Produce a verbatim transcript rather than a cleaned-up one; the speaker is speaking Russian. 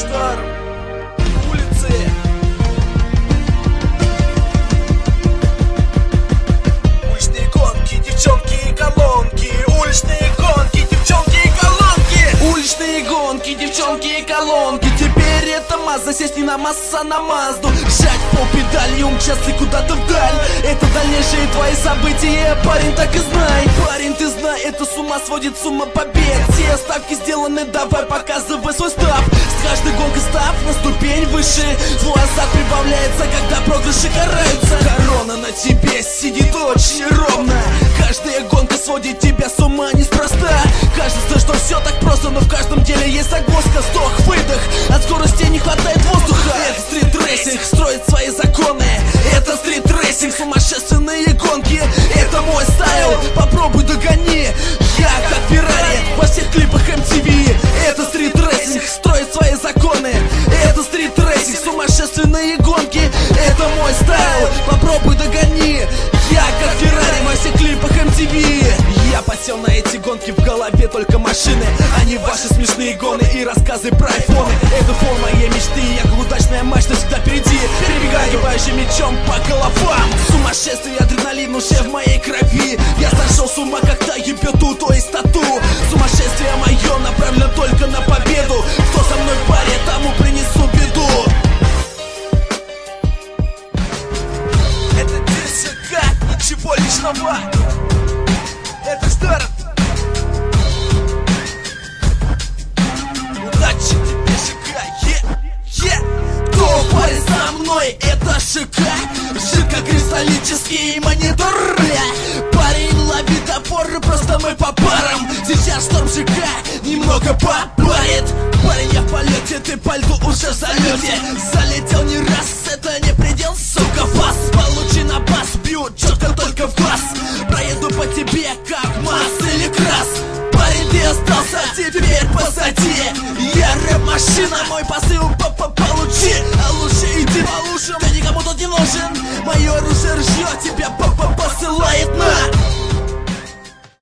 Шторм, улицы. Уличные гонки, девчонки и колонки. Уличные гонки, девчонки и колонки. Уличные гонки, девчонки и колонки. Теперь это Мазда, сесть не на Масса, а на Мазду. Жать по педали и умчаться куда-то вдаль. Это дальнейшие твои события, парень, так и знай. Парень, ты знай, это с ума сводит, с ума побед. Все ставки сделаны, давай показывай свой став. С каждой гонкой став на ступень выше. Твой азарт прибавляется, когда проигрыши караются. Корона на тебе сидит очень ровно. Каждая гонка сводит тебя с ума неспроста. Кажется, что все так просто, но в каждом деле есть загвоздка. Вдох, выдох, от скорости не хватает воздуха. Это стрит-рейсинг, строит свои законы. Это стрит-рейсинг, сумасшедшие гонки. Это мой стайл, попробуй догони. Я как Феррари во всех клипах эм ти ви. Это стрит-рейсинг, строит свои законы. Это стрит-рейсинг, сумасшедшие гонки. Это мой стайл, попробуй догони. Я как Феррари во всех клипах эм ти ви. Я посел на эти гонки, в голове только машины, а не ваши смешные гоны и рассказы про айфоны. Это фон моей мечты, я как удачная мачта всегда впереди. Перебегаю ебающим мечом по головам. Сумасшествие, адреналин уже в моей крови. Я сошел с ума, когда ебет ту, то есть тату. Сумасшествие мое направлено только на победу. Кто со мной в паре, тому принесу беду. Это ДШК, ничего личного. Это Шторм. Удачи тебе, ШК, е, е. Кто в паре со мной, это ШК. Жидкокристаллический монитор. Парень ловит опоры, просто мы по парам. Сейчас Шторм ШК немного попарит. Парень, я в полете, ты по льду уже в залете. Залетел не раз, это не предел, сука, фас. Получи на бас, бью четко только в глаз. Проеду по тебе, как масс или крас. Парень, ты остался, теперь позади. Я рэп-машина, мой посыл по-по-получи. А лучше иди по лучшим, ты никому тут не нужен. Мое оружие ржет тебя по